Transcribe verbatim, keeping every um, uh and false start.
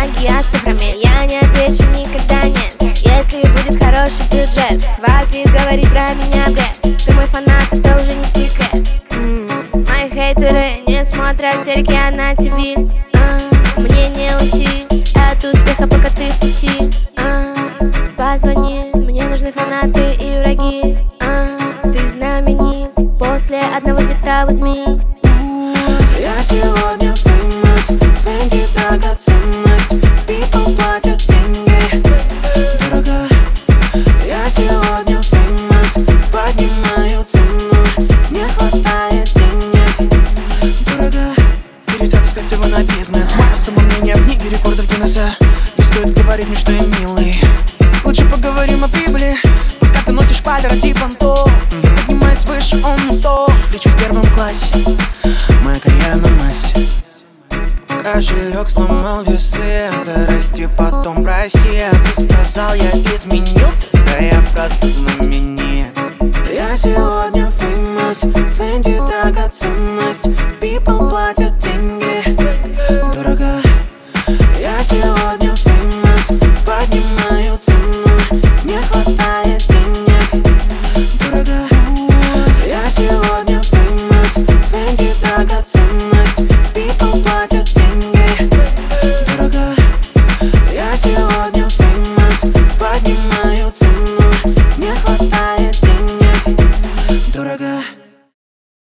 магия с цифрами. Я не отвечу никогда нет, если будет хороший бюджет. Хватит говорить про меня бред, ты мой фанат, это уже не секрет. М-м, Мои хейтеры не смотрят телеки, а на ТВ. а, Мне не уйти от успеха, пока ты в пути. а, Позвони, мне нужны фанаты и враги. а, Ты знаменит, после одного фита возьми. Я сегодня famous, Fendi драгоценность, people платят деньги, дорого. Я сегодня famous, поднимаю цену, не хватает денег, дорого. Перезапускать всего на бизнес, мое самомнение в книге рекордов Гиннесса. Не стоит говорить мне, что я милый, лучше поговорим о прибыли. Пока ты носишь палера типа то, я поднимаюсь выше, он не то. Лечу в первом классе, моя карьера на массе. Кошелек сломал весы, да расти потом проси. Ты сказал, я изменился, да я просто знаменит. Я сегодня famous, Fendi драгоценность, people платят деньги.